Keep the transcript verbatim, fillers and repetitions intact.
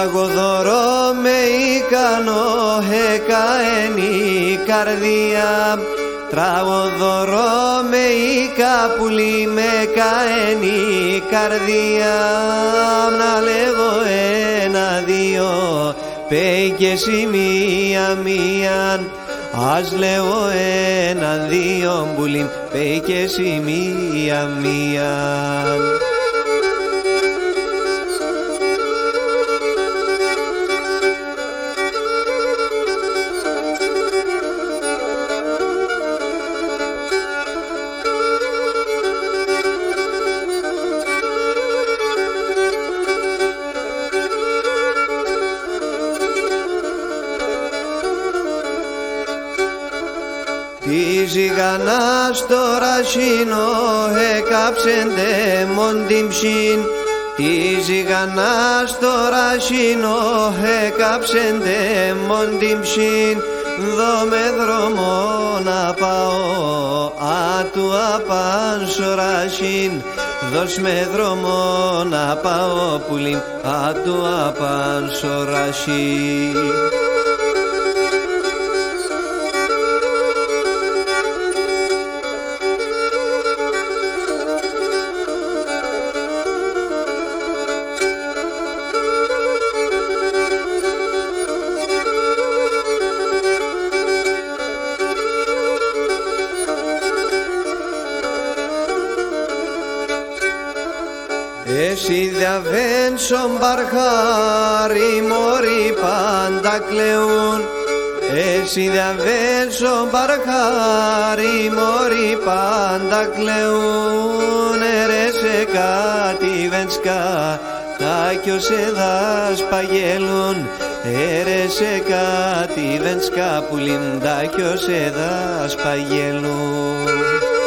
τραγωδωρό με ικανό εκαένη καρδία, τραγωδωρό με ικα πουλί με καένη καρδία. Να λέγω ένα δύο πέι και εσύ μία μίαν, ας λέω ένα δύο πουλί πέι και εσύ μία μίαν. Τη ζυγανά στο ρασίνο εκάψεντε μόντιν ψήν, τη ζυγανά στο ρασίνο εκάψεντε μόντιν ψήν. Δω με δρόμο να πάω άτου απάν στο ρασίν, δώσ' με δρόμο να πάω πουλίν άτου απάν στο ρασίν. Εσύ διαβαίνσον παρχάρι μωρί πάντα κλαιούν, εσύ διαβαίνσον παρχάρι μωρί πάντα κλαιούν. Ερέσε κάτι βενσκά τα κι ως εδάς παγέλουν, έρεσε κάτι βενσκά πουλίν τα κι ως εδάς παγέλουν.